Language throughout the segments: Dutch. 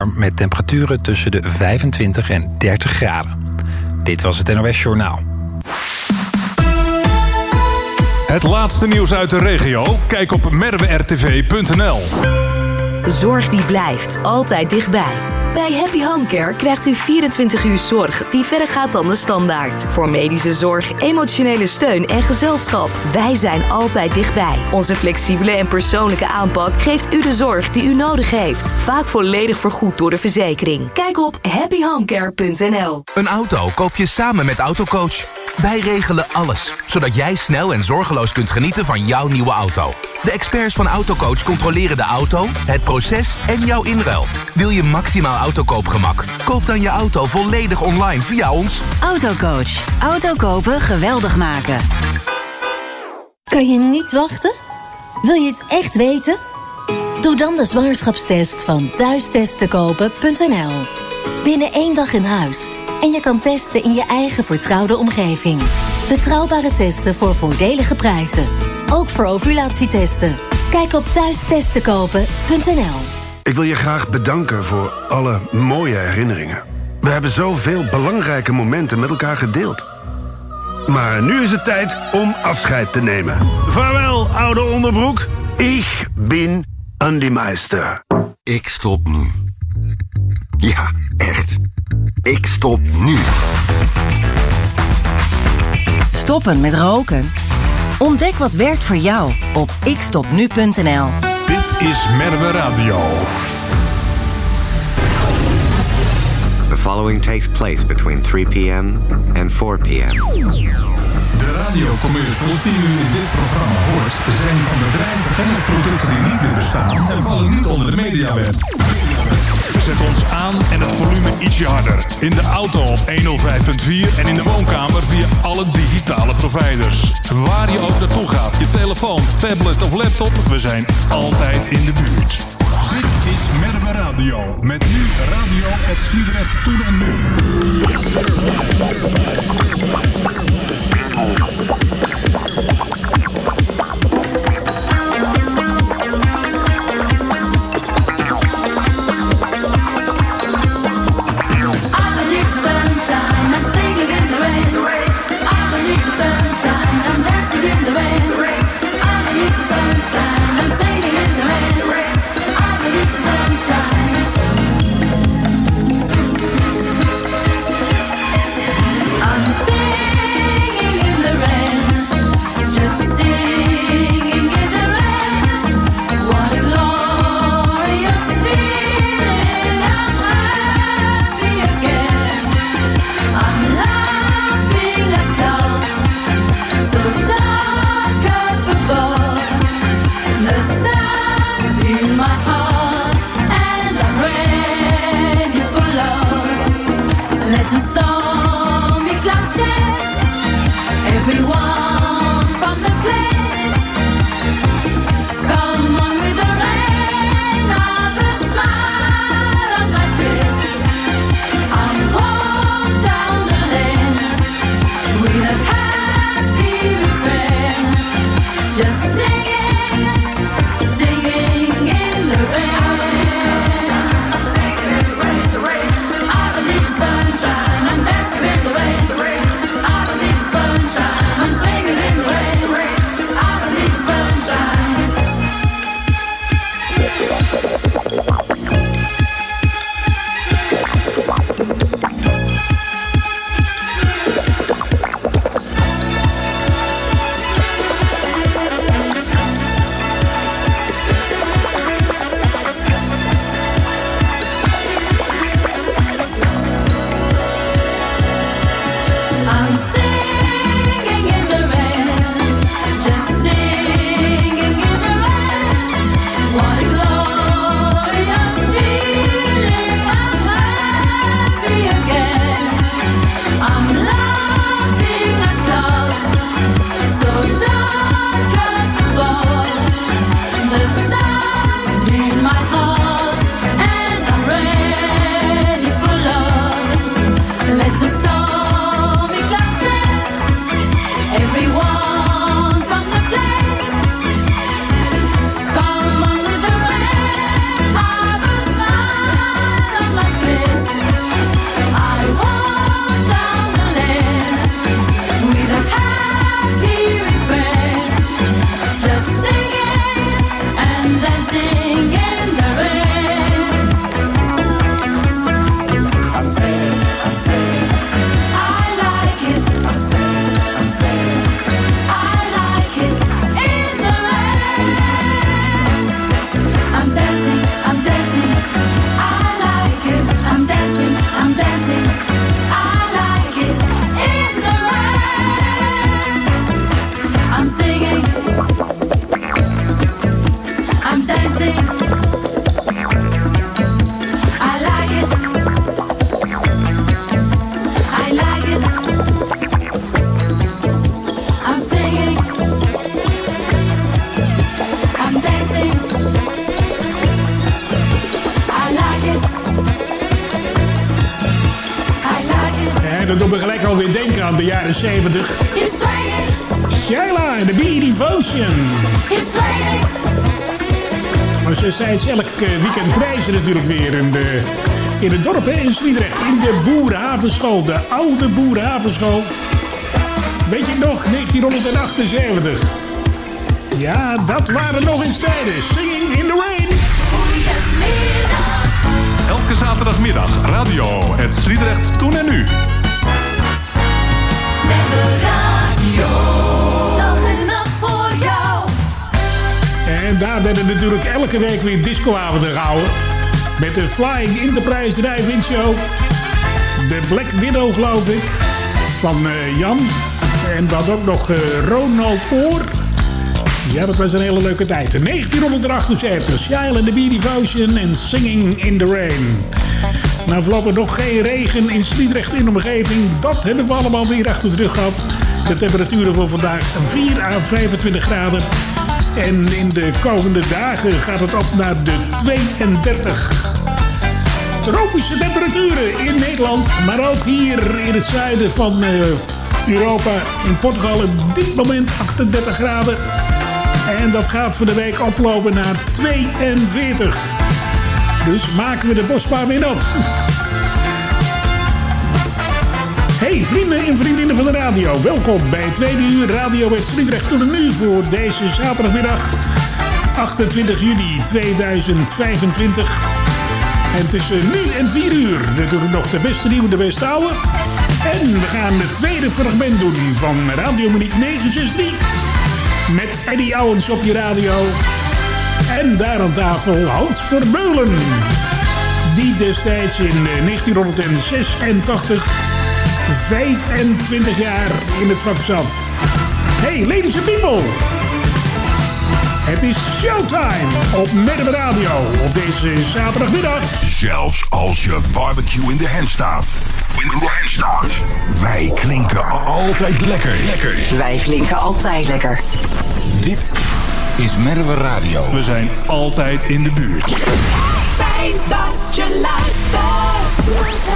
met temperaturen tussen de 25 en 30 graden. Dit was het NOS Journaal. Het laatste nieuws uit de regio? Kijk op merwertv.nl. Zorg die blijft altijd dichtbij. Bij Happy Home Care krijgt u 24 uur zorg die verder gaat dan de standaard. Voor medische zorg, emotionele steun en gezelschap. Wij zijn altijd dichtbij. Onze flexibele en persoonlijke aanpak geeft u de zorg die u nodig heeft. Vaak volledig vergoed door de verzekering. Kijk op happyhomecare.nl. Een auto koop je samen met Autocoach. Wij regelen alles, zodat jij snel en zorgeloos kunt genieten van jouw nieuwe auto. De experts van Autocoach controleren de auto, het proces en jouw inruil. Wil je maximaal autokoopgemak? Koop dan je auto volledig online via ons. Autocoach. Auto kopen geweldig maken. Kan je niet wachten? Wil je het echt weten? Doe dan de zwangerschapstest van thuistestenkopen.nl. Binnen 1 dag in huis. En je kan testen in je eigen vertrouwde omgeving. Betrouwbare testen voor voordelige prijzen. Ook voor ovulatietesten. Kijk op thuistestenkopen.nl. Ik wil je graag bedanken voor alle mooie herinneringen. We hebben zoveel belangrijke momenten met elkaar gedeeld. Maar nu is het tijd om afscheid te nemen. Vaarwel, oude onderbroek. Ik ben Andy Meister. Ik stop nu. Ja, echt. Ik stop nu. Stoppen met roken? Ontdek wat werkt voor jou op ikstopnu.nl. Dit is Merwe Radio. The following takes place between 3 p.m. and 4 p.m. De radiocommercials die u in dit programma hoort zijn van bedrijven en of producten die niet meer bestaan en vallen niet onder de mediawet. Zet ons aan en het volume ietsje harder. In de auto op 105.4 en in de woonkamer via alle digitale providers. Waar je ook naartoe gaat, je telefoon, tablet of laptop, we zijn altijd in de buurt. Dit is Merwe Radio. Met nu Radio het Sliedrecht Toen en Nu. I'm singing in the rain. dat doet me gelijk alweer denken aan de jaren 70. Shayla en de Bee Devotion. Maar ze zijn elk weekend prijzen natuurlijk weer in het dorp, hè, in Sliedrecht. In de Boerenhavenschool, de oude Boerenhavenschool. Weet je nog, 1978. Ja, dat waren nog eens tijden. Singing in the Rain. Elke zaterdagmiddag radio het Sliedrecht Toen en Nu. Met de radio. Dag en nacht voor jou. En daar werden natuurlijk elke week weer discoavonden gehouden. Met de Flying Enterprise Drive-In Show. De Black Widow, geloof ik. Van Jan. En we hadden ook nog Ronald Oor. Ja, dat was een hele leuke tijd. 1978. Shayla and the Bee Devotion en Singing in the Rain. Nou, voorlopig nog geen regen in Sliedrecht in de omgeving. Dat hebben we allemaal weer achter de rug gehad. De temperaturen voor vandaag 4 à 25 graden. En in de komende dagen gaat het op naar de 32. Tropische temperaturen in Nederland. Maar ook hier in het zuiden van Europa. In Portugal op dit moment 38 graden. En dat gaat voor de week oplopen naar 42. Dus maken we de bosbaan weer nat. Hey vrienden en vriendinnen van de radio. Welkom bij het tweede uur Radio het Sliedrecht Toen en Nu voor deze zaterdagmiddag 28 juni 2025. En tussen nu en 4 uur natuurlijk nog de beste nieuwe, de beste oude. En we gaan het tweede fragment doen van Radio Monique 963. Met Eddie Owens op je radio. En daar aan tafel Hans Vermeulen. Die destijds in 1986 25 jaar in het vak zat. Hey ladies and people. Het is showtime op Medem Radio op deze zaterdagmiddag. Zelfs als je barbecue in de hand staat. Wij klinken altijd lekker. Wij klinken altijd lekker. Dit is Medem Radio. We zijn altijd in de buurt. Fijn dat je luistert.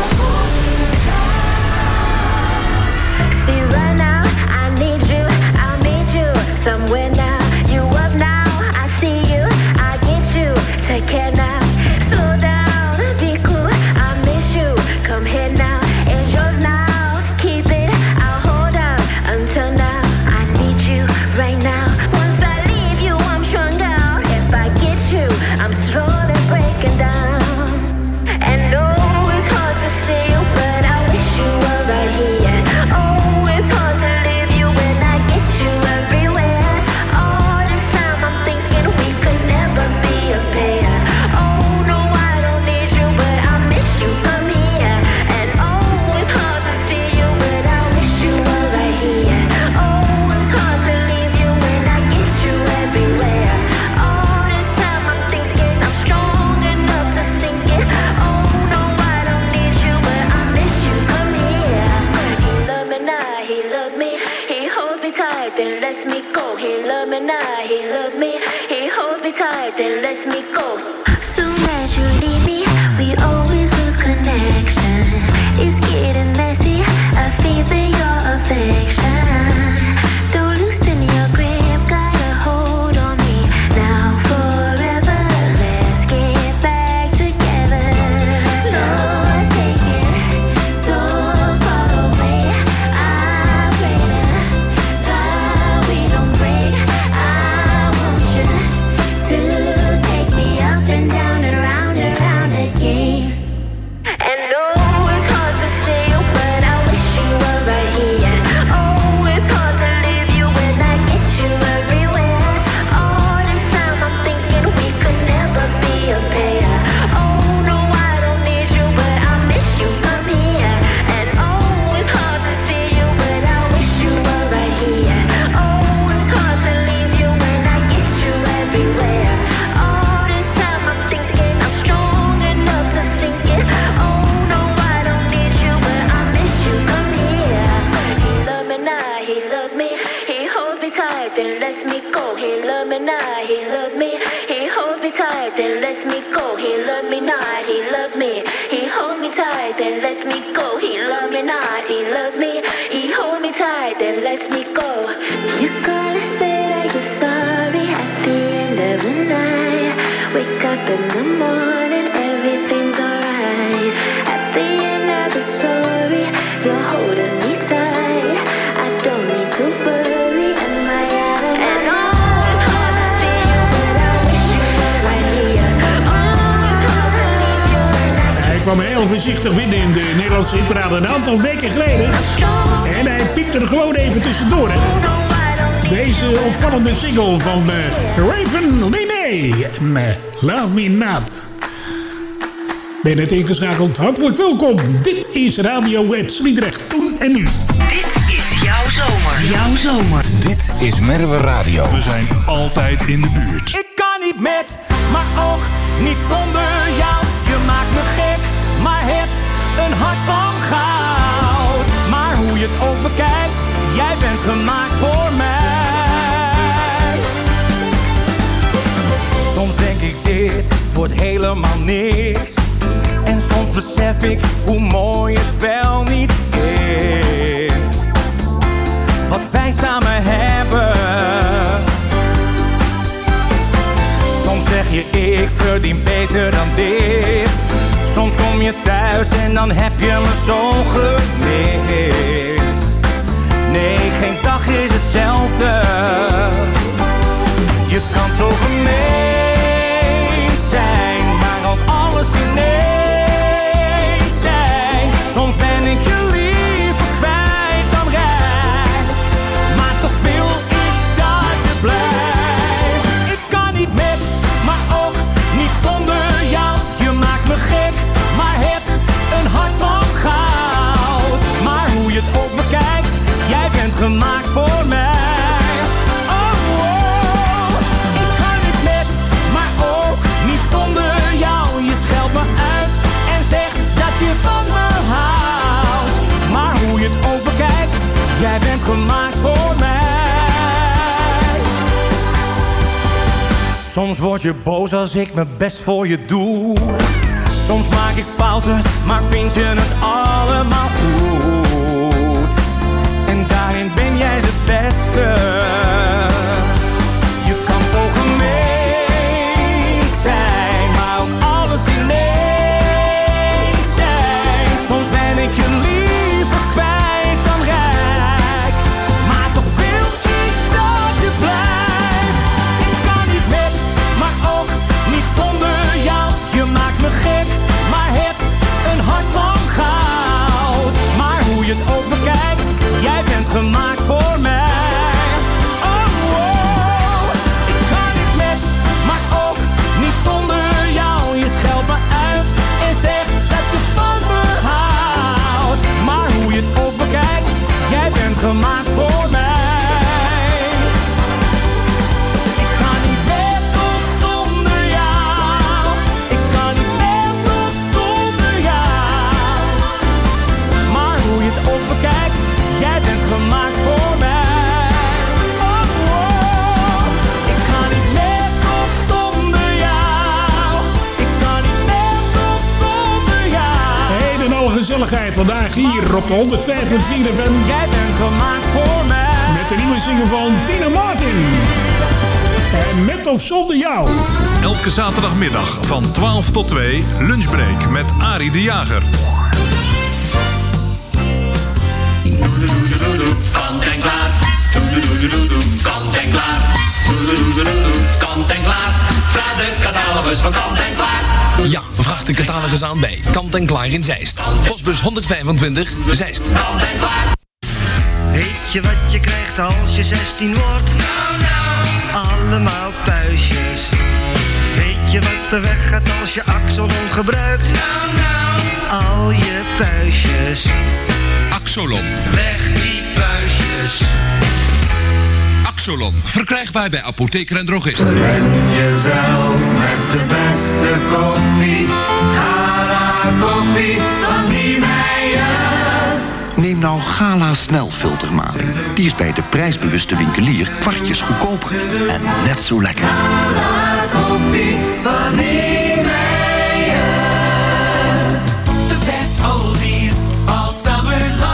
See right now, I need you, I'll meet you somewhere now. You up now, I see you, I get you. Take care now, slow down, be cool, I miss you. Come here now, it's yours now. Keep it, I'll hold on until now. I need you right now. Once I leave you, I'm strung out. If I get you, I'm slowly breaking down. And oh, it's hard to see you, but I wish you were right here. Oh, it's hard to leave you when I get you everywhere. All this time I'm thinking we could never be a pair. Oh no, I don't need you, but I miss you, come here. And oh, it's hard to see you, but I wish you were right here. Oh, it's hard to leave you when I get you everywhere. All this time I'm thinking I'm strong enough to sink it. Oh no, I don't need you, but I miss you, come here. He love me now, he loves me. He holds me tight, then lets me go. He love me now, he loves me. He holds me tight, then lets me go. Soon as you leave me, we always lose connection. It's getting messy, I feel your affection. Don't loosen your grip, got a hold on me. Now forever, let's get back together. Lord, take it so far away. I pray to God we don't break. I want you to take me up and down and round again. And oh, it's hard to say you, but I wish you were right here. Oh, it's hard to leave you when I get you everywhere. All this time I'm thinking we could never be a pair. Oh no, I don't need you, but I miss you, come here. And oh, it's hard to see you, but I wish you were right here. Oh, it's hard to leave you when I get you everywhere. All this time I'm thinking I'm strong enough to sink it. Oh no, I don't need you, but I miss you, come here. He love me now, he loves me. He holds me tight, then lets me go. He love me now, he loves me. He holds me tight, then lets me go. He loves me not, he loves me. He holds me tight, then lets me go. He love me not. He loves me, he holds me tight, then lets me go. You gotta say that you're sorry at the end of the night. Wake up in the morning, everything's alright. At the end of the story, you're holding me tight. I don't need to worry, am I out of my mind? Oh, it's hard to see you, but I wish you were right here. Oh, it's hard to leave you. Hij kwam heel voorzichtig binnen in de Nederlandse hitparade een aantal weken geleden. En hij piepte er gewoon even tussendoor. Hè. Deze opvallende single van Raven Lené. Love Me Not. Ben je net ingeschakeld? Hartelijk welkom. Dit is Radio Sliedrecht. Toen en nu. Dit is jouw zomer. Jouw zomer. Dit is Merwe Radio. We zijn altijd in de buurt. Ik kan niet met, maar ook niet zonder jou. Je maakt me gek, maar hebt een hart van goud. Maar hoe je het ook bekijkt, jij bent gemaakt voor mij. Soms denk ik dit wordt helemaal niks. En soms besef ik hoe mooi het wel niet is. Wat wij samen hebben. Soms zeg je ik verdien beter dan dit. Soms kom je thuis en dan heb je me zo gemist. Nee, geen dag is hetzelfde. Je kan zo gemeen zijn, maar ook alles ineens zijn. Soms ben ik je liever kwijt dan rijk, maar toch wil ik dat je blijft. Ik kan niet met, maar ook niet zonder jou. Je maakt me gek, maar hebt een hart van goud. Maar hoe je het ook bekijkt, jij bent gemaakt voor mij. Zonder jou, je scheldt me uit en zegt dat je van me houdt. Maar hoe je het ook bekijkt, jij bent gemaakt voor mij. Soms word je boos als ik mijn best voor je doe. Soms maak ik fouten, maar vind je het allemaal goed. En daarin ben jij de beste. Je kan zo gemeen zijn, maar ook alles ineens zijn. Soms ben ik je liever kwijt dan rijk, maar toch wil ik dat je blijft. Ik kan niet met, maar ook niet zonder jou. Je maakt me gek, maar heb een hart van goud. Maar hoe je het ook bekijkt, jij bent gemaakt voor mij. Zonder jou, je scheldt me uit en zegt dat je van me houdt. Maar hoe je het ook bekijkt, jij bent gemaakt voor mij. Ik kan niet met of zonder jou. Ik kan niet met of zonder jou. Maar hoe je het ook bekijkt, jij bent gemaakt voor mij. Gezelligheid vandaag hier op de 105.4 FM. Jij bent gemaakt voor mij. Met de nieuwe single van Tina Martin. En met of zonder jou. Elke zaterdagmiddag van 12 tot 2 lunchbreak met Arie de Jager. Kant en klaar. Kant en klaar. Kant en klaar. Vraag de catalogus van Kant en klaar. Ja, vraag de catalogus aan bij Kant en Klaar in Zeist. Postbus 125, Zeist. Kant en klaar. Weet je wat je krijgt als je 16 wordt? Nou, nou. Allemaal puistjes. Weet je wat er weggaat als je Axolon gebruikt? Nou, nou. Al je puistjes. Axolon. Weg die puistjes. Axolon, verkrijgbaar bij apotheker en drogist. Ben jezelf met de beste koffie. Gala koffie van Niemeyer. Neem nou Gala snelfiltermaling. Die is bij de prijsbewuste winkelier kwartjes goedkoper. En net zo lekker. Gala koffie van Niemeyer. The best oldies all summer long.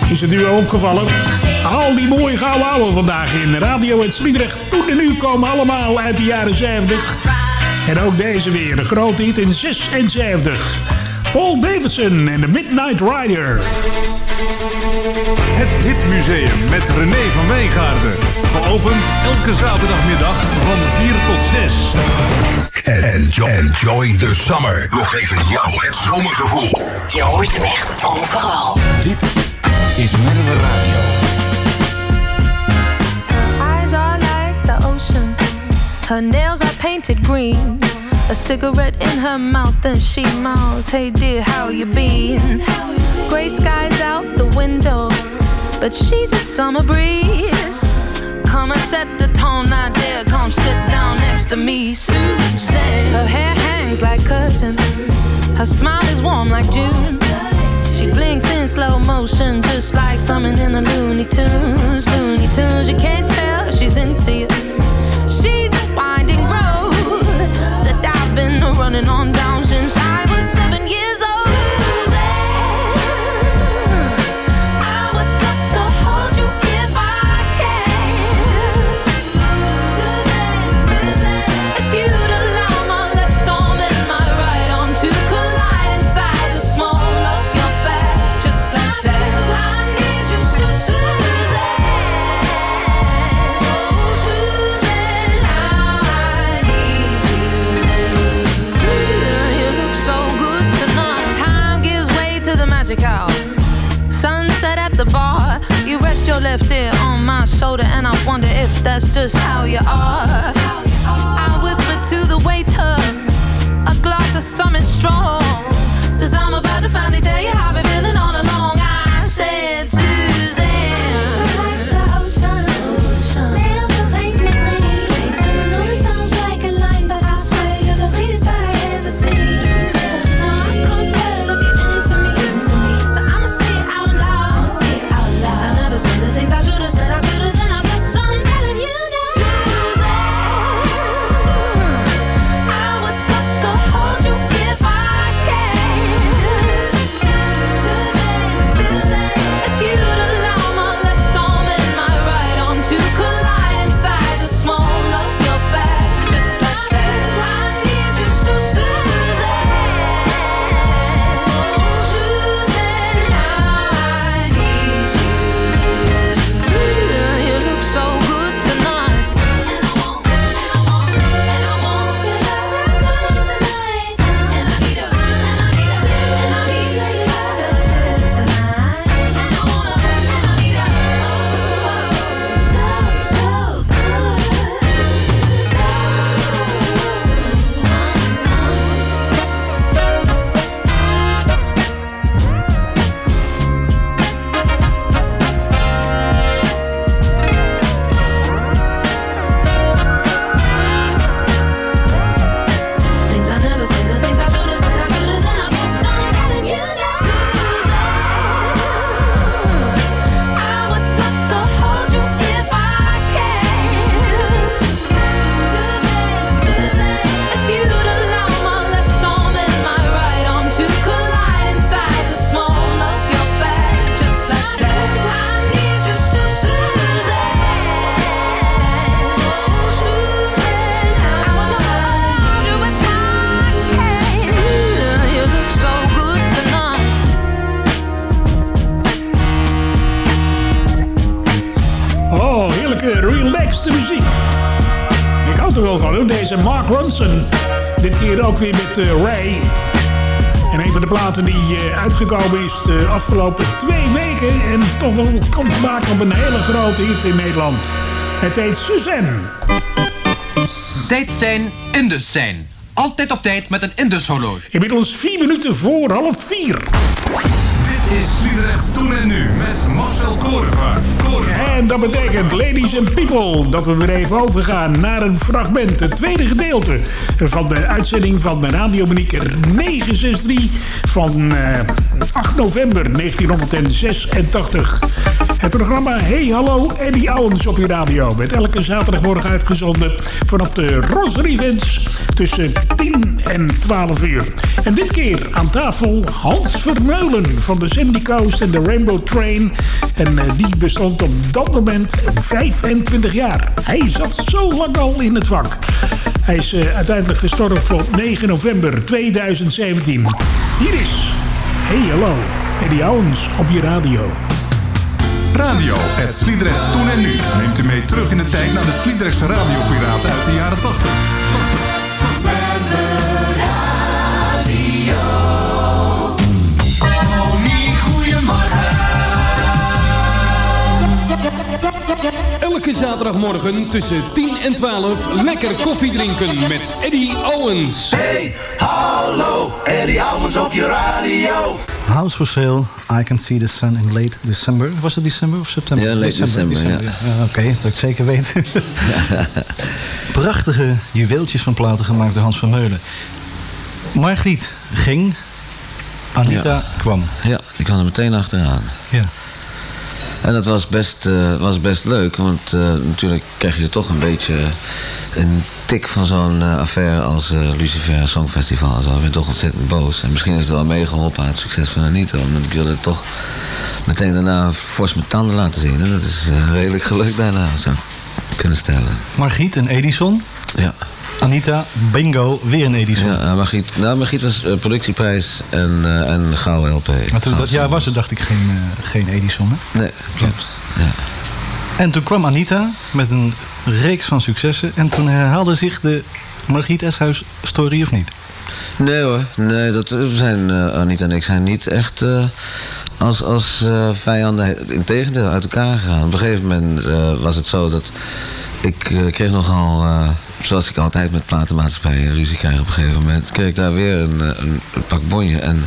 Is het u al opgevallen? Al die mooie gouden ouwe vandaag in Radio Het Sliedrecht. Toen en nu komen allemaal uit de jaren 70. En ook deze weer, een grote hit in 76. Paul Davidson en de Midnight Rider. Het Hitmuseum met René van Wijngaarden. Geopend elke zaterdagmiddag van 4 tot 6. Enjoy the summer. Nog even jou het zomergevoel. Je hoort hem echt overal. Dit is Merwe Radio. Eyes are like the ocean. Her nails are painted green. A cigarette in her mouth and she mouths, hey dear, how you been? Gray skies out the window, but she's a summer breeze. Come and set the tone, now dear, come sit down next to me, Susan. Her hair hangs like curtain, her smile is warm like June. She blinks in slow motion, just like something in the Looney Tunes. Looney Tunes, you can't tell she's into you. She's a winding road that I've been running on down since I was 7 years old. Sunset at the bar, you rest your left ear on my shoulder, and I wonder if that's just how you are. I whisper to the waiter, a glass of something strong. Says I'm about to finally tell you how I've been feeling all along. I said, Suzanne, deze Mark Ronson. Dit keer ook weer met Ray. En een van de platen die uitgekomen is de afgelopen 2 weken. En toch wel kans maken op een hele grote hit in Nederland. Het heet Suzanne. Tijd zijn, Indus zijn. Altijd op tijd met een Indus horloge. Inmiddels 4 minuten voor 3:30. Dit is Sliedrecht Toen en Nu met Marcel Korevaart. En dat betekent, ladies and people, dat we weer even overgaan naar een fragment. Het tweede gedeelte van de uitzending van de Radio Manieker 963 van 8 november 1986. Het programma Hey Hallo Eddie Owens op je radio werd elke zaterdagmorgen uitgezonden vanaf de Roser Events tussen 10 en 12 uur. En dit keer aan tafel Hans Vermeulen van de Sandy Coast en de Rainbow Train. En die bestond op dat moment 25 jaar. Hij zat zo lang al in het vak. Hij is uiteindelijk gestorven op 9 november 2017. Hier is Hey Hallo Eddie Owens op je radio. Radio, het Sliedrecht toen en nu. Neemt u mee terug in de tijd naar de Sliedrechtse radiopiraten uit de jaren 80. Elke zaterdagmorgen tussen 10 en 12 lekker koffie drinken met Eddie Owens. Hey, hallo, Eddie Owens op je radio. House for Sale, I Can See the Sun in late December. Was het december of september? Ja, late december. Ja. Oké, dat ik het zeker weet. Prachtige juweeltjes van platen gemaakt door Hans Vermeulen. Margriet ging, Anita kwam. Ja, die kwam er meteen achteraan. Ja. En dat was best leuk, want natuurlijk krijg je toch een beetje een tik van zo'n affaire als Lucifer Songfestival. En zo. Ik ben toch ontzettend boos. En misschien is het wel meegeholpen aan het succes van Anita, omdat ik wilde toch meteen daarna fors mijn tanden laten zien. En dat is redelijk gelukt daarna, zou ik kunnen stellen. Margriet en Edison. Ja. Anita, bingo, weer een Edison. Ja, Margriet was productieprijs en gouden LP. Maar toen dat jaar was er, dacht ik, geen Edison, hè? Nee, klopt. Ja. En toen kwam Anita met een reeks van successen. En toen herhaalde zich de Margriet Eshuis story, of niet? Nee hoor, nee, Anita en ik zijn niet echt als vijanden, integendeel, uit elkaar gegaan. Op een gegeven moment was het zo dat ik kreeg nogal, zoals ik altijd met platenmaatschappijen ruzie krijg op een gegeven moment, kreeg ik daar weer een pak bonje. En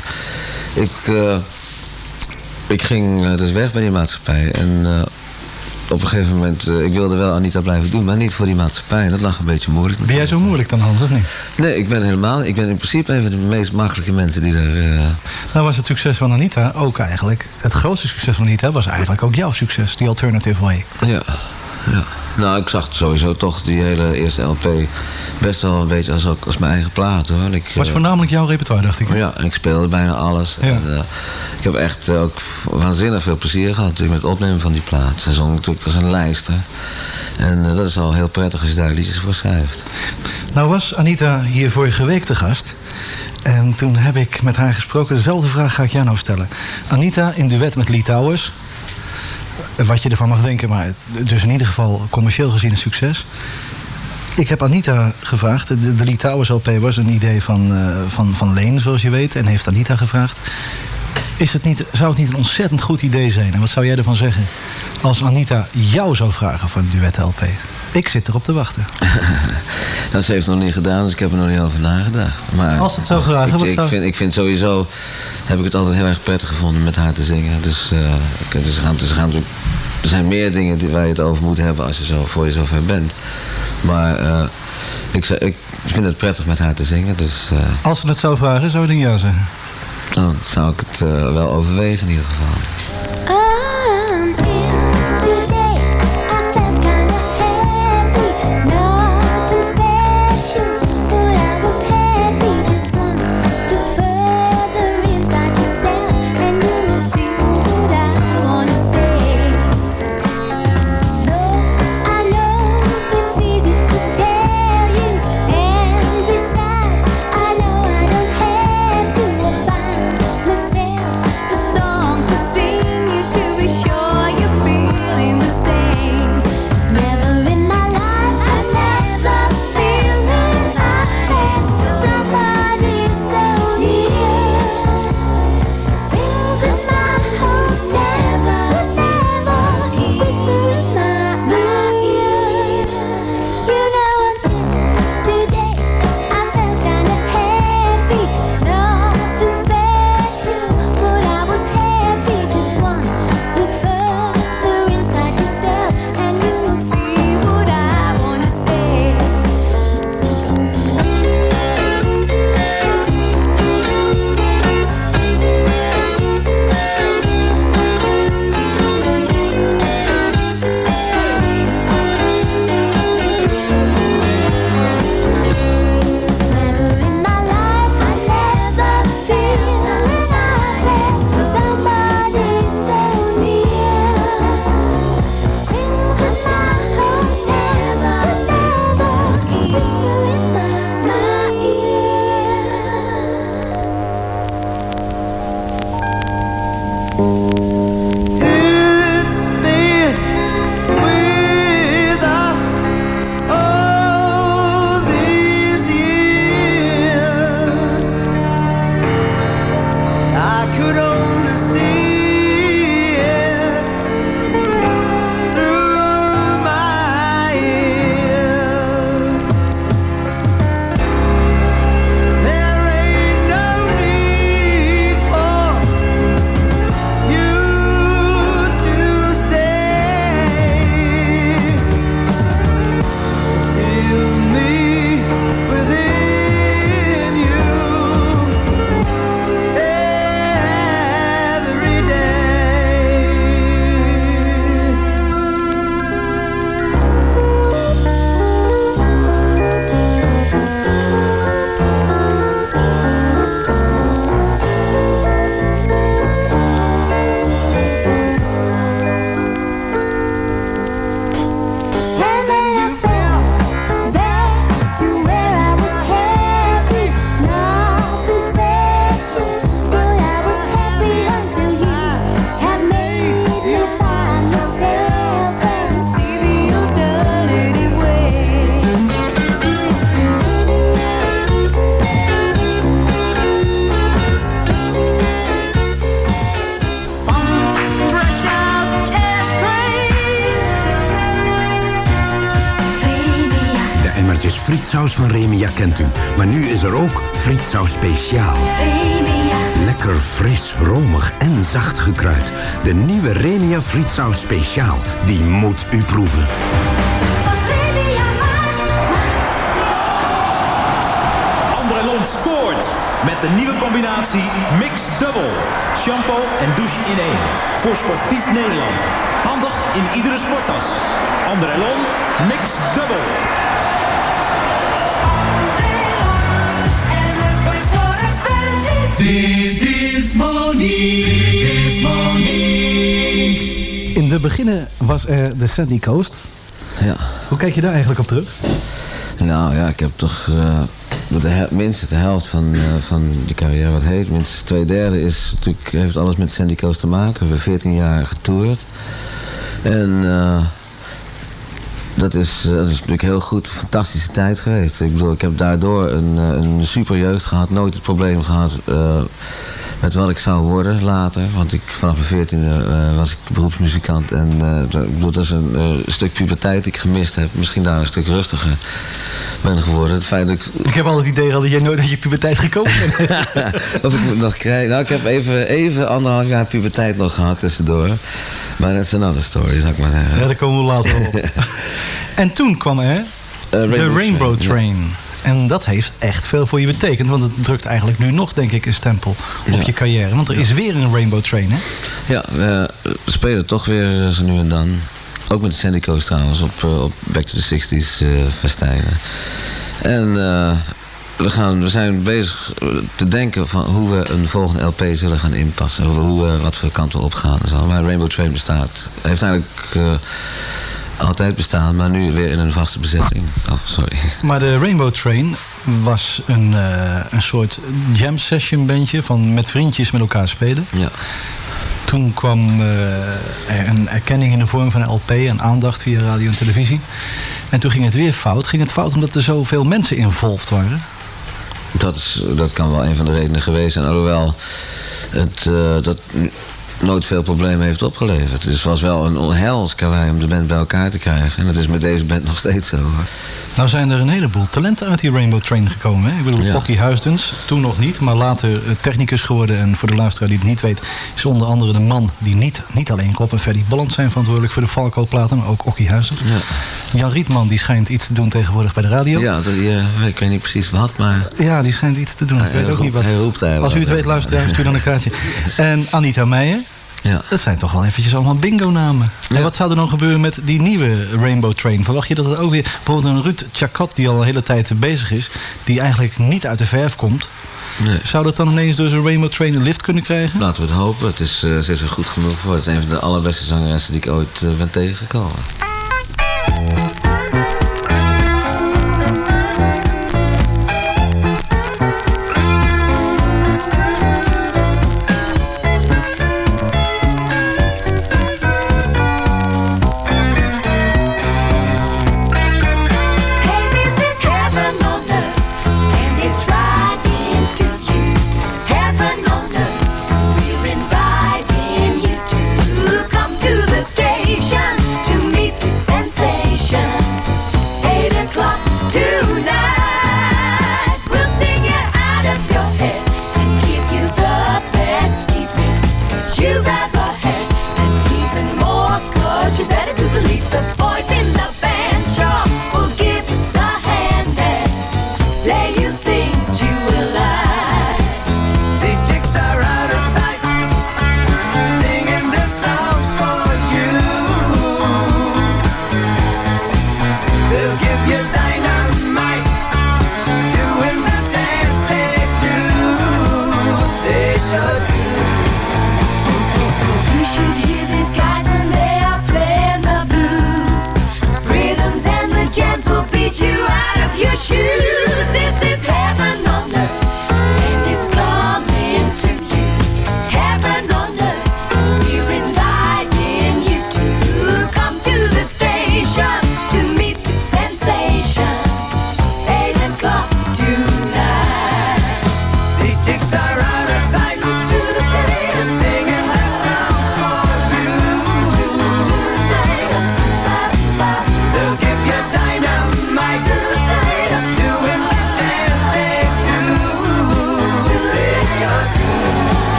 ik ging dus weg bij die maatschappij. En op een gegeven moment, ik wilde wel Anita blijven doen, maar niet voor die maatschappij. Dat lag een beetje moeilijk. Ben jij zo moeilijk dan, Hans, of niet? Nee, ik ben in principe even de meest makkelijke mensen die er... Nou was het succes van Anita ook eigenlijk, het grootste succes van Anita was eigenlijk ook jouw succes, die Alternative Way. Ja. Nou, ik zag sowieso toch die hele eerste LP best wel een beetje als mijn eigen plaat, hoor. Was voornamelijk jouw repertoire, dacht ik. Ja, en ik speelde bijna alles. Ja. En, ik heb echt ook waanzinnig veel plezier gehad met het opnemen van die plaat. Ze zong natuurlijk als een lijster. En dat is al heel prettig als je daar liedjes voor schrijft. Nou was Anita hier vorige week te gast. En toen heb ik met haar gesproken. Dezelfde vraag ga ik jou nou stellen. Anita in duet met Lee Towers. Wat je ervan mag denken, maar dus in ieder geval commercieel gezien een succes. Ik heb Anita gevraagd. De Lee Towers LP was een idee van Leen, zoals je weet. En heeft Anita gevraagd. Zou het niet een ontzettend goed idee zijn? En wat zou jij ervan zeggen als Anita jou zou vragen voor een duet LP? Ik zit erop te wachten. Dat ze heeft het nog niet gedaan, dus ik heb er nog niet over nagedaad. Maar als het zou vragen, ik vind sowieso, heb ik het altijd heel erg prettig gevonden met haar te zingen. Dus er zijn meer dingen waar je het over moet hebben als je voor je zover bent. Maar ik vind het prettig met haar te zingen. Dus, als ze het zou vragen, zou je dan ja zeggen? Dan zou ik het wel overwegen in ieder geval. To see Lekkertjes frietsaus van Remia kent u. Maar nu is er ook frietsaus speciaal. Lekker fris, romig en zacht gekruid. De nieuwe Remia frietsaus speciaal. Die moet u proeven. André Lon scoort met de nieuwe combinatie Mix Double. Shampoo en douche in één. Voor sportief Nederland. Handig in iedere sporttas. André Lon Mix Double. Dit is Monique. In de beginnen was er de Sandy Coast. Ja. Hoe kijk je daar eigenlijk op terug? Nou ja, ik heb toch minstens de helft van die carrière wat heet. Minstens 2/3 heeft alles met Sandy Coast te maken. We hebben 14 jaar getoerd. En dat is natuurlijk heel goed, fantastische tijd geweest. Ik bedoel, ik heb daardoor een super jeugd gehad. Nooit het probleem gehad met wat ik zou worden later. Want vanaf mijn 14e was ik beroepsmuzikant. En dat is een stuk puberteit die ik gemist heb. Misschien daar een stuk rustiger ben geworden. Het feit dat ik heb al het idee dat jij nooit uit je puberteit gekomen bent. Of ik moet nog krijgen. Nou, ik heb even 1,5 jaar puberteit nog gehad tussendoor. Maar dat is een andere story, zou ik maar zeggen. Ja, daar komen we later op. En toen kwam er de Rainbow Train. En dat heeft echt veel voor je betekend. Want het drukt eigenlijk nu nog, denk ik, een stempel op je carrière. Want er is weer een Rainbow Train, hè? Ja, we spelen toch weer zo nu en dan. Ook met de Sandy Coast trouwens, op Back to the 60s festijnen. En we zijn bezig te denken van hoe we een volgende LP zullen gaan inpassen. Wat voor kant we opgaan en zo. Maar Rainbow Train heeft eigenlijk altijd bestaan, maar nu weer in een vaste bezetting. Oh, sorry. Maar de Rainbow Train was een soort jam session bandje van met vriendjes met elkaar spelen. Ja. Toen kwam er een erkenning in de vorm van een LP en aandacht via radio en televisie. En toen ging het weer fout. Ging het fout omdat er zoveel mensen involved waren? Dat kan wel een van de redenen geweest zijn. Alhoewel dat nooit veel problemen heeft opgeleverd. Dus het was wel een onheils karwei om de band bij elkaar te krijgen. En dat is met deze band nog steeds zo. Hoor. Nou zijn er een heleboel talenten uit die Rainbow Train gekomen. Hè? Ik bedoel, Ocky Huisdens, toen nog niet, maar later technicus geworden. En voor de luisteraar die het niet weet, is onder andere de man die niet alleen Rob en Ferdy Bolland zijn verantwoordelijk voor de Falco-platen, maar ook Ocky Huisdens. Ja. Jan Rietman, die schijnt iets te doen tegenwoordig bij de radio. Ja, ik weet niet precies wat, maar... Ja, die schijnt iets te doen. Ik weet ook niet wat. Hij roept eigenlijk. Als u het weet, luisteraar, stuur dan een kaartje. En Anita Meijer. Ja. Dat zijn toch wel eventjes allemaal bingo-namen. Ja. En wat zou er dan gebeuren met die nieuwe Rainbow Train? Verwacht je dat het ook weer... Bijvoorbeeld een Ruud Chakot die al een hele tijd bezig is... die eigenlijk niet uit de verf komt... Nee. Zou dat dan ineens door zo'n Rainbow Train een lift kunnen krijgen? Laten we het hopen. Ze is er goed genoeg voor. Het is een van de allerbeste zangeressen die ik ooit ben tegengekomen. Come to the station to meet the sensation.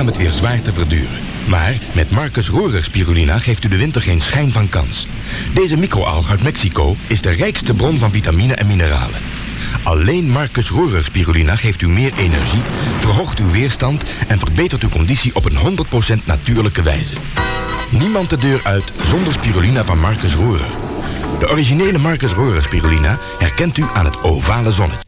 lichaam het weer zwaar te verduren. Maar met Marcus Rohrer Spirulina geeft u de winter geen schijn van kans. Deze microalg uit Mexico is de rijkste bron van vitamine en mineralen. Alleen Marcus Rohrer Spirulina geeft u meer energie, verhoogt uw weerstand en verbetert uw conditie op een 100% natuurlijke wijze. Niemand de deur uit zonder spirulina van Marcus Rohrer. De originele Marcus Rohrer Spirulina herkent u aan het ovale zonnetje.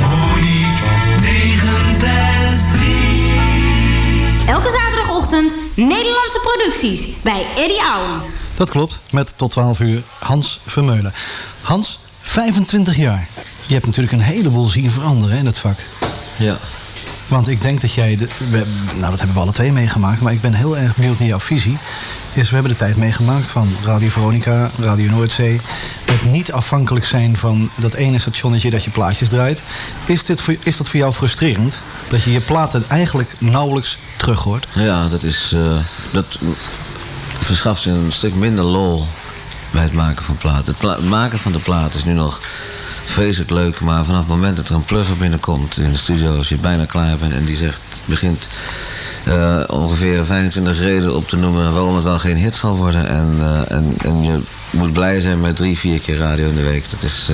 Elke zaterdagochtend Nederlandse producties bij Eddie Owens. Dat klopt, met tot 12 uur Hans Vermeulen. Hans, 25 jaar. Je hebt natuurlijk een heleboel zien veranderen in het vak. Ja. Want ik denk dat jij... dat hebben we alle twee meegemaakt. Maar ik ben heel erg benieuwd naar jouw visie. We hebben de tijd meegemaakt van Radio Veronica, Radio Noordzee. Het niet afhankelijk zijn van dat ene stationnetje dat je plaatjes draait. Is dat voor jou frustrerend? Dat je je platen eigenlijk nauwelijks terug hoort? Ja, dat verschaft je een stuk minder lol bij het maken van platen. Het maken van de plaat is nu nog vreselijk leuk, maar vanaf het moment dat er een plugger binnenkomt in de studio, als je bijna klaar bent en die begint ongeveer 25 redenen op te noemen waarom het wel geen hit zal worden. En je moet blij zijn met 3-4 keer radio in de week.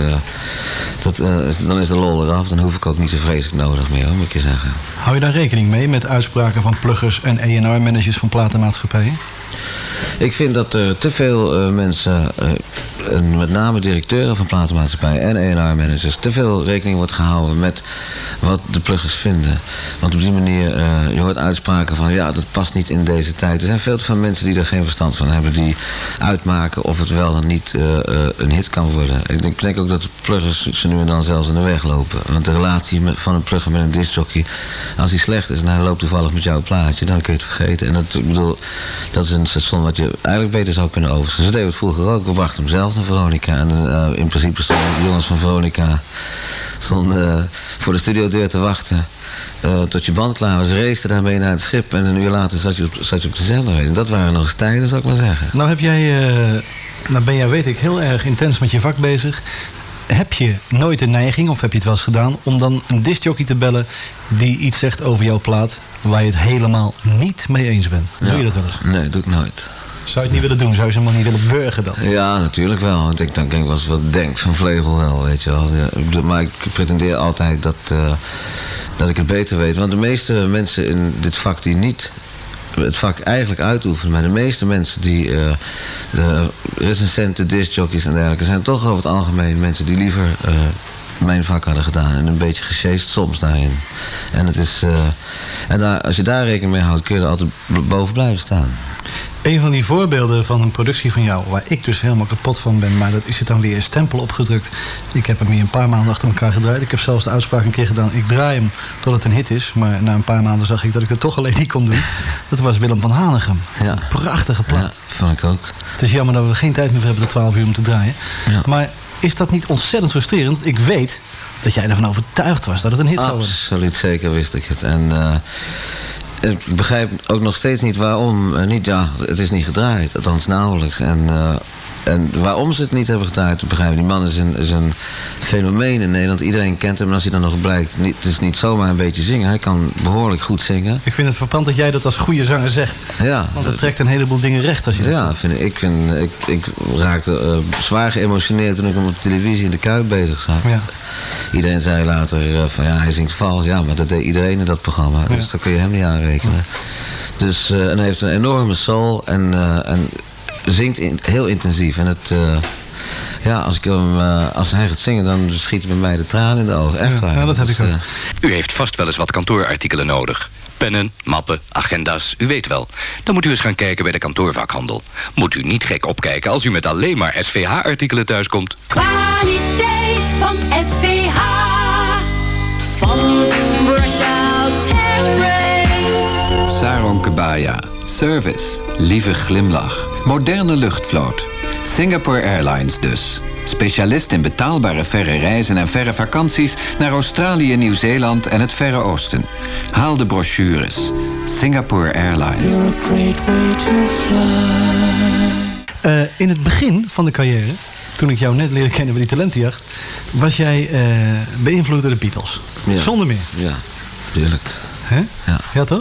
Dan is de lol eraf. Dan hoef ik ook niet zo vreselijk nodig meer, moet ik je zeggen. Hou je daar rekening mee met uitspraken van pluggers en A&R-managers van platenmaatschappijen? Ik vind dat er te veel mensen, met name directeuren van platenmaatschappijen en A&R-managers, te veel rekening wordt gehouden met wat de pluggers vinden. Want op die manier, je hoort uitspraken van ja, dat past niet in deze tijd. Er zijn veel te veel mensen die er geen verstand van hebben, die uitmaken of het wel dan niet een hit kan worden. Ik denk ook dat de pluggers ze nu en dan zelfs in de weg lopen. Want de relatie van een plugger met een discjockey, als die slecht is en hij loopt toevallig met jouw plaatje, dan kun je het vergeten. En dat is een station wat je eigenlijk beter zou kunnen overzetten. Zo deden we het vroeger ook. We brachten hem zelf naar Veronica. En in principe stonden de jongens van Veronica voor de studiodeur te wachten tot je band klaar was. Raceten daarmee naar het schip en een uur later zat je op de zender. En dat waren nog eens tijden, zou ik maar zeggen. Nou ben jij, weet ik, heel erg intens met je vak bezig. Heb je nooit de neiging, of heb je het wel eens gedaan, om dan een discjockey te bellen die iets zegt over jouw plaat waar je het helemaal niet mee eens bent? Doe je dat wel eens? Nee, dat doe ik nooit. Zou je het niet willen doen? Zou je ze maar niet willen burgen dan? Ja, natuurlijk wel. Want ik denk wel eens wat denk van Vlegel wel, weet je wel. Ja, maar ik pretendeer altijd dat ik het beter weet. Want de meeste mensen in dit vak die niet het vak eigenlijk uitoefenen, maar de meeste mensen die de recensenten, discjockeys en dergelijke, zijn toch over het algemeen mensen die liever mijn vak hadden gedaan en een beetje gesjeest soms daarin. En het is als je daar rekening mee houdt, kun je er altijd boven blijven staan. Een van die voorbeelden van een productie van jou, waar ik dus helemaal kapot van ben, maar dat is het dan weer een stempel opgedrukt. Ik heb hem hier een paar maanden achter elkaar gedraaid. Ik heb zelfs de uitspraak een keer gedaan, ik draai hem tot het een hit is. Maar na een paar maanden zag ik dat ik dat toch alleen niet kon doen. Dat was Willem van Hanegem. Ja. Een prachtige plaat. Ja, vond ik ook. Het is jammer dat we geen tijd meer hebben tot 12 uur om te draaien. Ja. Maar is dat niet ontzettend frustrerend? Ik weet dat jij ervan overtuigd was dat het een hit zou worden. Absoluut, zeker wist ik het. En ik begrijp ook nog steeds niet waarom. Het is niet gedraaid, althans nauwelijks. En waarom ze het niet hebben gedraaid, begrijp ik. Die man is een fenomeen in Nederland. Iedereen kent hem. En als hij dan nog blijkt, het is niet zomaar een beetje zingen. Hij kan behoorlijk goed zingen. Ik vind het verpand dat jij dat als goede zanger zegt. Ja. Want het trekt een heleboel dingen recht als je dat zegt. Ik raakte zwaar geëmotioneerd toen ik hem op de televisie in de Kuip bezig zag. Ja. Iedereen zei later van hij zingt vals. Ja, maar dat deed iedereen in dat programma. Dus daar kun je hem niet aan rekenen. Dus, en hij heeft een enorme soul en zingt heel intensief. En als hij gaat zingen, dan schieten bij mij de tranen in de ogen. Echt waar. Ja, dat heb ik ook. U heeft vast wel eens wat kantoorartikelen nodig. Pennen, mappen, agenda's, u weet wel. Dan moet u eens gaan kijken bij de kantoorvakhandel. Moet u niet gek opkijken als u met alleen maar SVH-artikelen thuiskomt. Kwaliteit van SVH. Van Brush Out Hairspray. Saron Kebaya. Service. Lieve glimlach. Moderne luchtvloot. Singapore Airlines dus. Specialist in betaalbare verre reizen en verre vakanties naar Australië, Nieuw-Zeeland en het Verre Oosten. Haal de brochures. Singapore Airlines. In het begin van de carrière, toen ik jou net leerde kennen bij die talentenjacht, was jij beïnvloed door de Beatles. Ja. Zonder meer. Ja, tuurlijk. Hè? Ja. Ja, toch?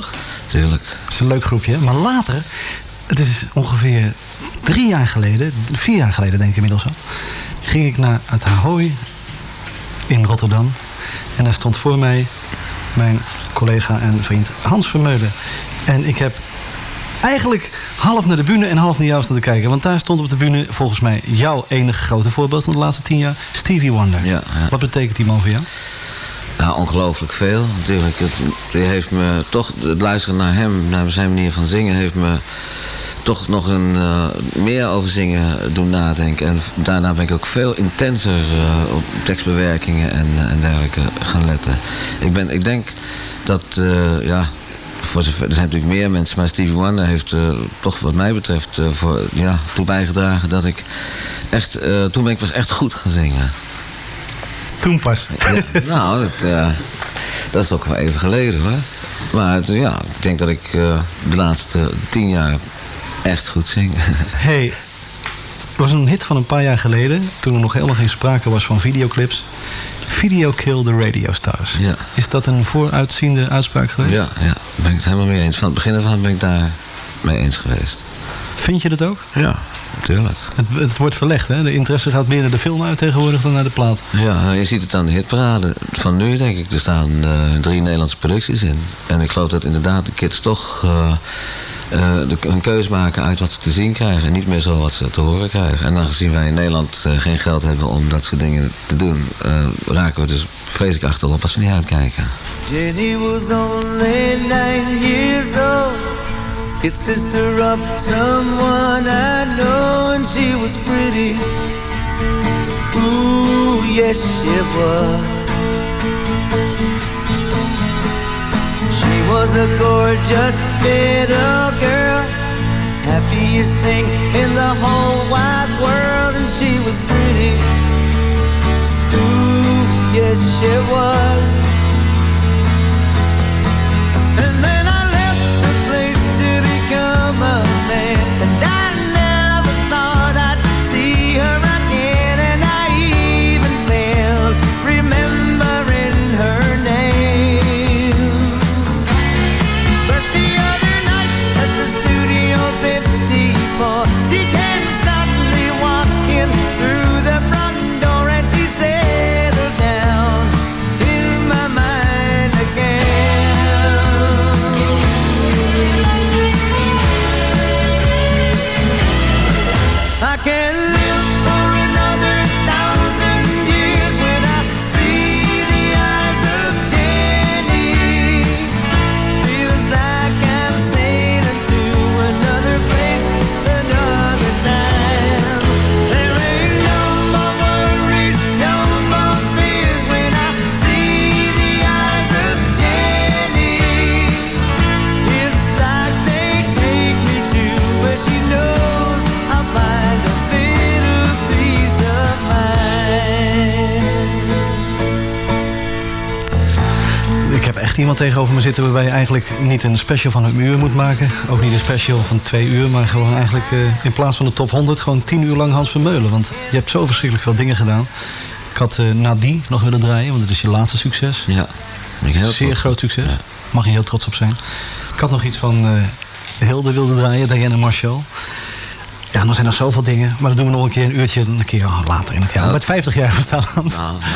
tuurlijk. Het is een leuk groepje, hè? Maar later, het is ongeveer 4 jaar geleden denk ik inmiddels al, ging ik naar het Ahoy in Rotterdam. En daar stond voor mij mijn collega en vriend Hans Vermeulen. En ik heb eigenlijk half naar de bühne en half naar jou staan te kijken. Want daar stond op de bühne volgens mij jouw enige grote voorbeeld van de laatste 10 jaar, Stevie Wonder. Ja. Wat betekent die man voor jou? Ja, ongelooflijk veel. Natuurlijk, die heeft me toch, het luisteren naar hem, naar zijn manier van zingen, heeft me toch nog meer over zingen doen nadenken. En daarna ben ik ook veel intenser op tekstbewerkingen en dergelijke gaan letten. Ik denk dat, voor zover, er zijn natuurlijk meer mensen, maar Stevie Wonder heeft toch wat mij betreft toe bijgedragen dat ik echt, toen ben ik pas echt goed gaan zingen. Toen pas? Ja, nou, dat is ook wel even geleden hoor. Maar ik denk dat ik de laatste 10 jaar echt goed zing. Hey, er was een hit van een paar jaar geleden, toen er nog helemaal geen sprake was van videoclips. Video Kill the Radio Stars. Ja. Is dat een vooruitziende uitspraak geweest? Ja, daar ben ik het helemaal mee eens. Van het begin af aan ben ik daar mee eens geweest. Vind je dat ook? Ja, natuurlijk. Het wordt verlegd, hè? De interesse gaat meer naar de film uit tegenwoordig dan naar de plaat. Ja, je ziet het aan de hitparade van nu, denk ik. Er staan 3 Nederlandse producties in. En ik geloof dat inderdaad de kids toch een keuze maken uit wat ze te zien krijgen. En niet meer zo wat ze te horen krijgen. En aangezien wij in Nederland geen geld hebben om dat soort dingen te doen, raken we dus vreselijk achterop als we niet uitkijken. Jenny was only 9 years old. It's sister of someone I know, and she was pretty. Ooh, yes she was. She was a gorgeous little girl, happiest thing in the whole wide world, and she was pretty. Ooh, yes she was. And then I left the place to become a man, and I never thought I'd see her again, and I even failed remembering her name. But the other night at the Studio 54, she came suddenly walking through the front door, and she settled down in my mind again. I can't live for another 1,000 years when I see the eyes of Jenny. Feels like I'm sailing to another place, another time. There ain't no more worries, no more fears when I see the eyes of Jenny. It's like they take me to where she knows I'll find a little peace of mind. Ik heb echt iemand tegenover me zitten waarbij je eigenlijk niet een special van 1 uur moet maken. Ook niet een special van 2 uur, maar gewoon eigenlijk in plaats van de top 100 gewoon 10 uur lang Hans Vermeulen. Want je hebt zo verschrikkelijk veel dingen gedaan. Ik had Nadie nog willen draaien, want het is je laatste succes. Ja, ben ik heel Zeer trots groot op. succes. Ja. Mag je heel trots op zijn. Ik had nog iets van Hilde wilde draaien, Diana Marshall. Ja, dan zijn er zoveel dingen. Maar dat doen we nog een uurtje later in het jaar. Met 50 jaar bestaan, Hans.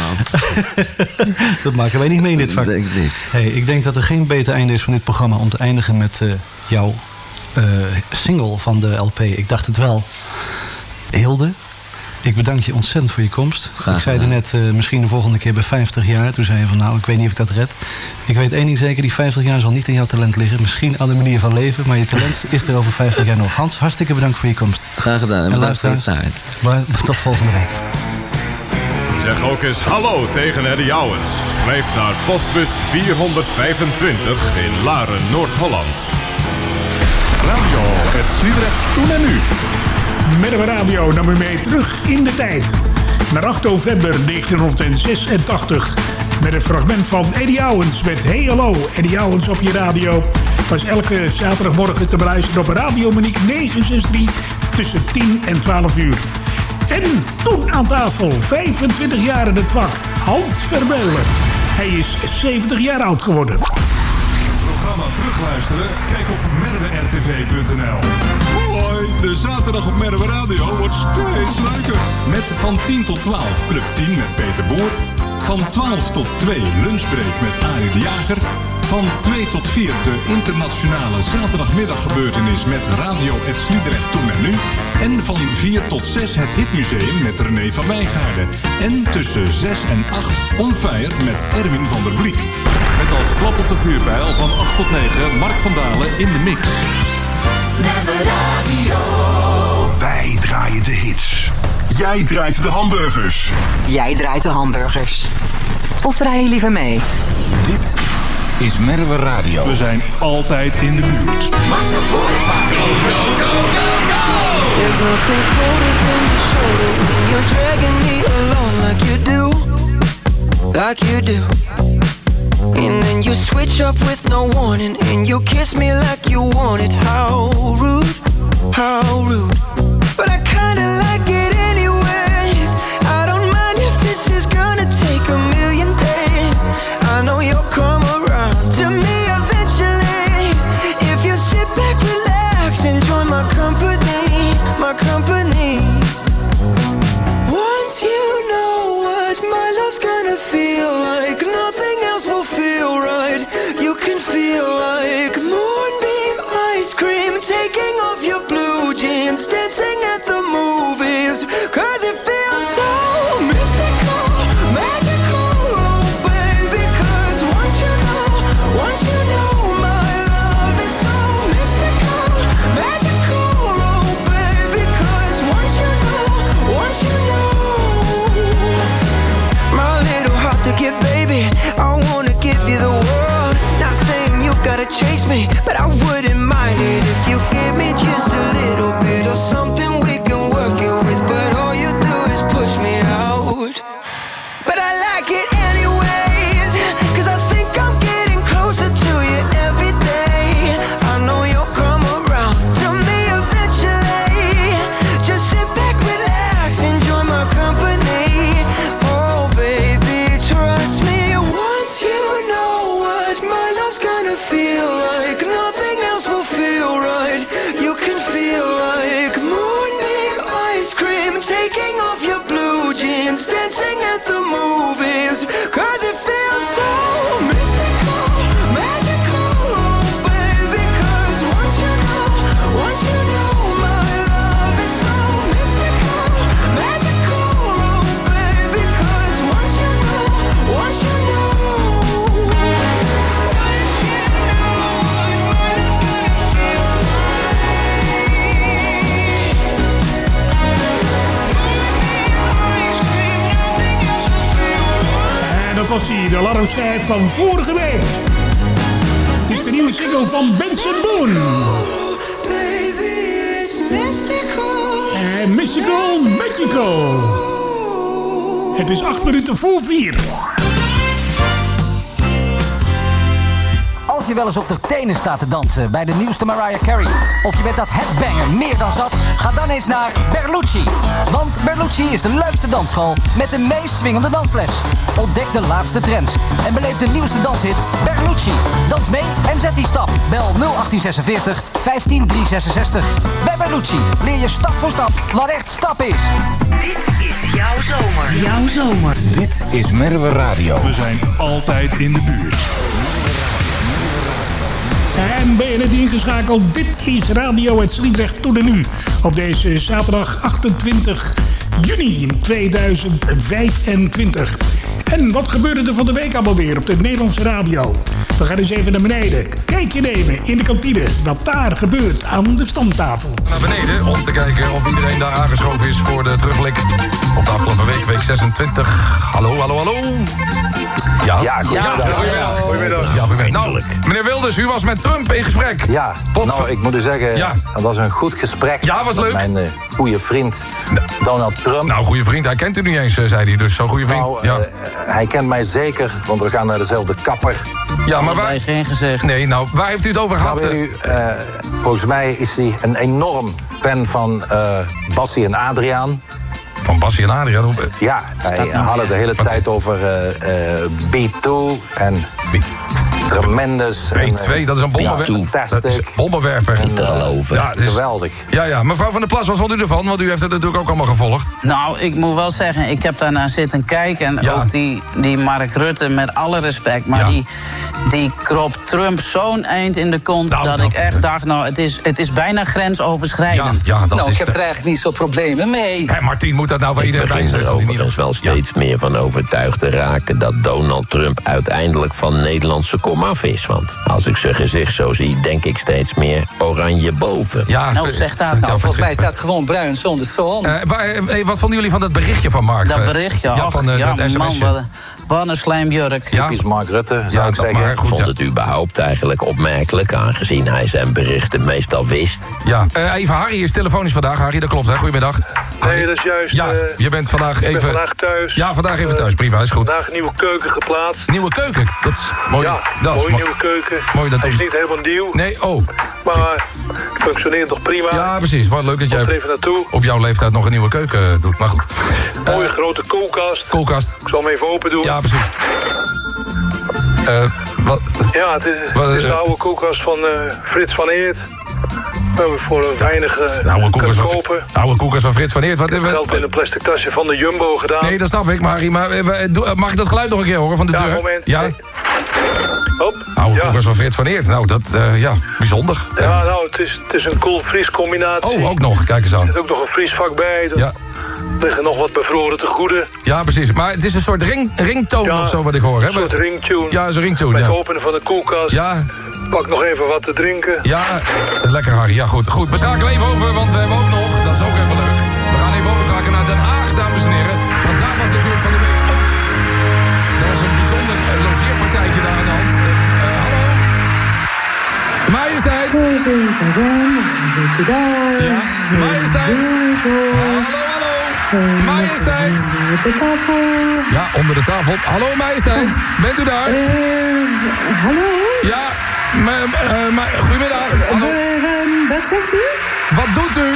Dat maken wij niet mee in dit vak. Dat denk ik niet. Hey, ik denk dat er geen beter einde is van dit programma om te eindigen met jouw single van de LP. Ik dacht het wel. Hilde, ik bedank je ontzettend voor je komst. Graag ik zei er net, misschien de volgende keer bij 50 jaar. Toen zei je van, nou, ik weet niet of ik dat red. Ik weet één ding zeker, die 50 jaar zal niet in jouw talent liggen. Misschien aan de manier van leven, maar je talent is er over 50 jaar nog. Hans, hartstikke bedankt voor je komst. Graag gedaan en bedankt voor je tijd. Tot volgende week. Zeg ook eens hallo tegen Eddie Owens. Schrijf naar postbus 425 in Laren, Noord-Holland. Radio het Sliedrecht toen en nu. Met een radio nam u mee terug in de tijd. Naar 8 november 1986. Met een fragment van Eddie Owens met Hey Hallo Eddie Owens op je radio. Was elke zaterdagmorgen te beluisteren op Radio Monique 963 tussen 10 en 12 uur. En toen aan tafel, 25 jaar in het vak, Hans Vermeulen. Hij is 70 jaar oud geworden. programma terugluisteren? Kijk op merwerrtv.nl. Hoi, de zaterdag op Merwe Radio wordt steeds leuker. Met van 10 tot 12 Club 10 met Peter Boer. Van 12 tot 2 Lunchbreak met Arie de Jager. Van 2 tot 4 de internationale zaterdagmiddaggebeurtenis met Radio Het Sliedrecht Toen en Nu. En van 4 tot 6 het Hitmuseum met René van Wijngaarden. En tussen 6 en 8 On Fire met Erwin van der Bliek. Met als klap op de vuurpijl van 8 tot 9 Mark van Dalen in de mix. Merwe Radio. Wij draaien de hits. Jij draait de hamburgers. Jij draait de hamburgers. Of draai je liever mee? Dit is Merwe Radio. We zijn altijd in de buurt. There's nothing colder than your shoulder when you're dragging me along like you do. Like you do. And then you switch up with no warning and you kiss me like you want it. How rude, how rude. But I kinda like it anyways. I don't mind if this is gonna take a million days. I know you'll come around to me eventually. If you sit back, relax, enjoy my company, my company. Once you know what my love's gonna feel like, nothing else will feel right. You can feel like moonbeam ice cream, taking off your blue jeans, dancing at the movies, 'cause it feels so mystical, magical, oh baby, 'cause once you know my love is so mystical, magical, oh baby, 'cause once you know my little heart to give, baby, I wanna give you the world. Not saying you gotta chase me, but I wouldn't mind it if you give me just a little bit of something we can work it with. But all you do is push me out. But I like it anyways, 'cause I think I'm getting closer to you every day. I know you'll come around to me eventually. Just sit back, relax, enjoy my company. Oh baby, trust me, once you know what my love's gonna feel like, nothing else will feel right. You can feel like moonbeam ice cream, taking off your blue jeans, dancing at the movies, 'cause it feels so mystical, magical, oh baby, 'cause once you know my love is so mystical, magical, oh baby, 'cause once you know. En dat was die, de alarmschijf van vorige week. Het is de nieuwe single van Benson Boone. Baby, it's mystical. En Mystical Magical. Het is 8 minuten voor 4. Als je wel eens op de tenen staat te dansen bij de nieuwste Mariah Carey, of je bent dat headbanger meer dan zat, ga dan eens naar Berlucci. Want Berlucci is de leukste dansschool met de meest swingende dansles. Ontdek de laatste trends en beleef de nieuwste danshit Berlucci. Dans mee en zet die stap. Bel 0846 15 366. Bij Berlucci leer je stap voor stap wat echt stap is. Dit is jouw zomer. Jouw zomer. Dit is Merwe Radio. We zijn altijd in de buurt. En ben je net ingeschakeld? Dit is Radio Het Sliedrecht Toen en Nu. Op deze zaterdag 28 juni 2025. En wat gebeurde er van de week allemaal weer op de Nederlandse radio? We gaan eens even naar beneden. Kijkje nemen in de kantine. Wat daar gebeurt aan de stamtafel. Naar beneden om te kijken of iedereen daar aangeschoven is voor de terugblik op de afgelopen week, week 26. Hallo, hallo, hallo. Ja, goedemiddag. Ja, nou, meneer Wilders, u was met Trump in gesprek. Ja, nou, ik moet u zeggen, dat was een goed gesprek. Ja, was leuk. Met mijn goede vriend Donald Trump. Nou, goede vriend, hij kent u niet eens, zei hij. Dus zo'n goede vriend. Nou, hij kent mij zeker, want we gaan naar dezelfde kapper. Ja, maar waar... geen gezegd. Nee, nou, waar heeft u het over gehad? Nou, volgens mij is hij een enorm fan van Bassie en Adriaan. Van Bassie en Adriaan? Ja, hij hadden de hele tijd over B2 en Tremendous. B2, dat is een bommenwerper. Niet te geloven. Ja, geweldig. Ja, mevrouw Van der Plas, wat vond u ervan? Want u heeft het natuurlijk ook allemaal gevolgd. Nou, ik moet wel zeggen, ik heb daarna zitten kijken. En ook die Mark Rutte, met alle respect. Maar die kroop Trump zo'n eind in de kont... dat ik echt dacht, het is bijna grensoverschrijdend. Ik heb er eigenlijk niet zo'n problemen mee. Hé, Martien, moet dat nou bij iedereen zijn? Ik begin er overigens wel steeds meer van overtuigd te raken... dat Donald Trump uiteindelijk van Nederlandse komaf is. Want als ik zijn gezicht zo zie, denk ik steeds meer oranje boven. Zeg dat nou. Volgens mij staat gewoon bruin zonder zon. Wat vonden jullie van dat berichtje van Mark? Dat berichtje? Man, wat een slijmjurk. Typisch Mark Rutte, zou ik zeggen. Ik vond het überhaupt eigenlijk opmerkelijk... aangezien hij zijn berichten meestal wist. Ja, even Harry is telefonisch vandaag. Harry, dat klopt, hè? Goedemiddag. Nee, dat is juist. Ja, je bent vandaag even... Ik ben vandaag thuis. Ja, vandaag even thuis, prima, is goed. Vandaag een nieuwe keuken geplaatst. Nieuwe keuken? Dat is mooi. Ja, mooie nieuwe keuken. Mooi dat hij is niet helemaal nieuw. Nee, maar het functioneert nog prima. Ja, precies. Wat leuk dat jij even naartoe. Op jouw leeftijd nog een nieuwe keuken doet, maar goed. Mooie grote koelkast. Ik zal hem even open doen. Ja, precies. Ja, het is de oude koelkast van Frits van Eert. We hebben voor een weinig kunnen kopen. Oude koelkast van Frits van Eert. Ik heb geld in een plastic tasje van de Jumbo gedaan. Nee, dat snap ik, maar mag ik dat geluid nog een keer horen van de deur? Moment. Ja, Hop. Oude koelkast van Frits van Eert. Nou, dat, bijzonder. Ja, nou, het is een koel-vries combinatie. Oh, ook nog, kijk eens aan. Er zit ook nog een vriesvak bij. Er liggen nog wat bevroren tegoeden. Ja, precies. Maar het is een soort ringtoon of zo wat ik hoor, hè? Een soort ringtune. Ja, is een ringtune, Met het openen van de koelkast. Ja. Pak nog even wat te drinken. Ja, lekker Harry. Ja, goed. We schakelen even over, want we hebben ook nog... Dat is ook even leuk. We gaan even overschakelen naar Den Haag, dames en heren. Want daar was natuurlijk van de week ook... Er was een bijzonder logeerpartijtje daar aan de hand. Hallo? Majesteit! Ja, majesteit! Hallo. Majesteit! De tafel. Ja, onder de tafel. Hallo, majesteit. Bent u daar? Hallo? Ja, goedemiddag. Hallo. Wat zegt u? Wat doet u?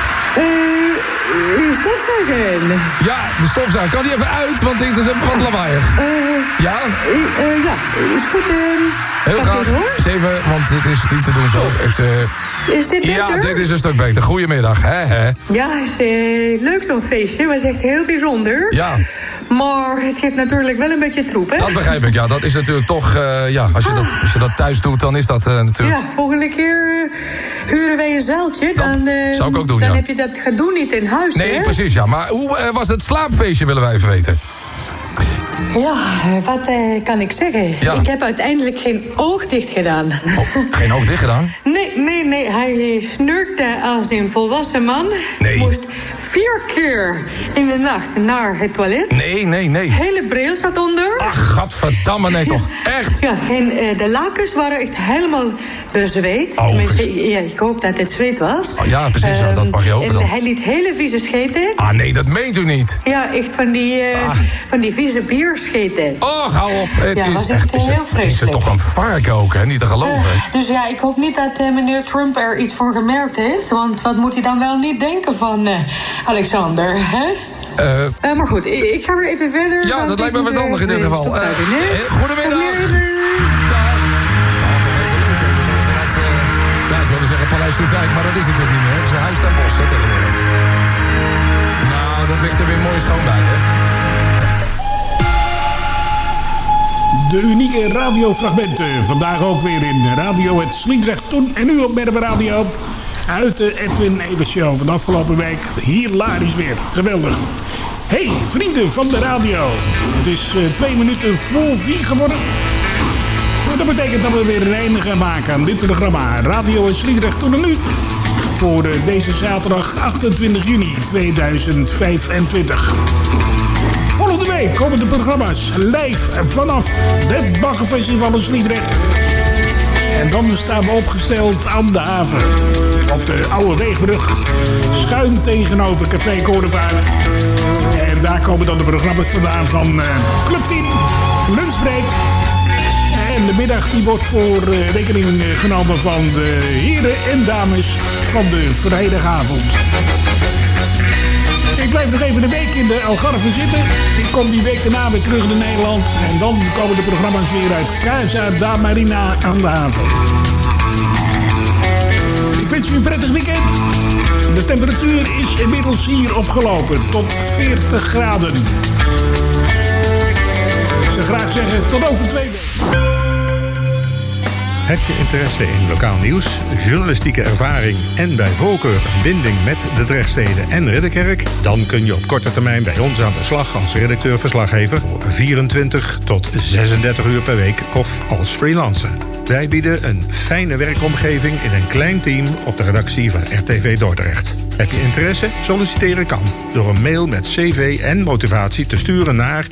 Stofzuigen. Ja, de stofzuiger. Kan die even uit, want het is wat lawaaiig. Ja? Ja, is goed. Heel graag. Eens even, want dit is niet te doen zo. Is dit beter? Ja, dit is een stuk beter. Goedemiddag. Hè? Ja, is leuk zo'n feestje. Was echt heel bijzonder. Ja. Maar het geeft natuurlijk wel een beetje troep, hè? Dat begrijp ik, ja. Dat is natuurlijk toch... als je dat thuis doet, dan is dat natuurlijk... Ja, volgende keer huren wij een zaaltje. Dan zou ik ook doen, dan heb je dat gedoe niet in huis, nee, hè? Precies, ja. Maar hoe was het slaapfeestje, willen wij even weten? Ja, wat kan ik zeggen? Ja. Ik heb uiteindelijk geen oog dicht gedaan. Geen oog dicht gedaan? Nee. Hij snurkte als een volwassen man. Nee. Moest 4 keer in de nacht naar het toilet. Nee. Hele bril zat onder. Ach, gadverdamme, nee toch. Echt? Ja, en de lakens waren echt helemaal bezweet. Oh, tenminste, ja, ik hoop dat het zweet was. Oh, ja, precies, dat mag je hopen dan. En hij liet hele vieze scheten. Ah, nee, dat meent u niet. Ja, echt van die vieze bierscheten. Oh, hou op. Het was echt heel vreselijk. Is het toch een varken ook, hè? Niet te geloven. Dus ja, ik hoop niet dat meneer Trump er iets voor gemerkt heeft. Want wat moet hij dan wel niet denken van Alexander, hè? Maar goed, ik ga weer even verder. Ja, dat lijkt me verstandig in dit geval. Goedemiddag. Ik wilde zeggen Paleis Soestdijk, maar dat is natuurlijk niet meer. Het is een huis ten bos, hè, tegenwoordig. Nou, dat ligt er weer mooi schoon bij, hè? De unieke radiofragmenten. Vandaag ook weer in Radio Het Sliedrecht Toen. En nu op Merwe Radio. Uit de Edwin Evers Show van de afgelopen week. Hilarisch weer. Geweldig. Hey, vrienden van de radio. Het is 2 minuten voor 4 geworden. Dat betekent dat we weer een einde gaan maken aan dit programma. Radio Het Sliedrecht Toen en Nu. Voor deze zaterdag 28 juni 2025. Volgende week komen de programma's live vanaf het Baggerfestival in Sliedrecht. En dan staan we opgesteld aan de haven. Op de Oude Weegbrug. Schuin tegenover Café Koordevaart. En daar komen dan de programma's vandaan van Club 10, Lunchbreak. En de middag die wordt voor rekening genomen van de heren en dames van de vrijdagavond. Ik blijf blijft nog even een week in de Algarve zitten. Ik kom die week daarna weer terug naar Nederland. En dan komen de programma's weer uit Casa da Marina aan de haven. Ik wens u een prettig weekend. De temperatuur is inmiddels hier opgelopen tot 40 graden. Ik zou graag zeggen, tot over 2 weken. Heb je interesse in lokaal nieuws, journalistieke ervaring en bij voorkeur een binding met de Drechtsteden en Ridderkerk? Dan kun je op korte termijn bij ons aan de slag als redacteur-verslaggever voor 24 tot 36 uur per week of als freelancer. Wij bieden een fijne werkomgeving in een klein team op de redactie van RTV Dordrecht. Heb je interesse? Solliciteren kan door een mail met cv en motivatie te sturen naar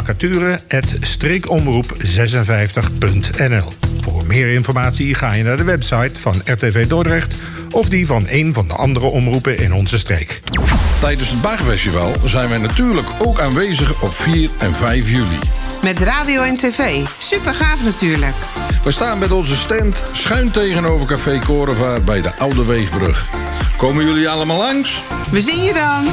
vacature@streekomroep56.nl. Voor meer informatie ga je naar de website van RTV Dordrecht of die van een van de andere omroepen in onze streek. Tijdens het Baggerfestival zijn wij natuurlijk ook aanwezig op 4 en 5 juli. Met radio en tv. Super gaaf natuurlijk. We staan met onze stand schuin tegenover Café Korenvaart bij de Oude Weegbrug. Komen jullie allemaal langs? We zien je dan.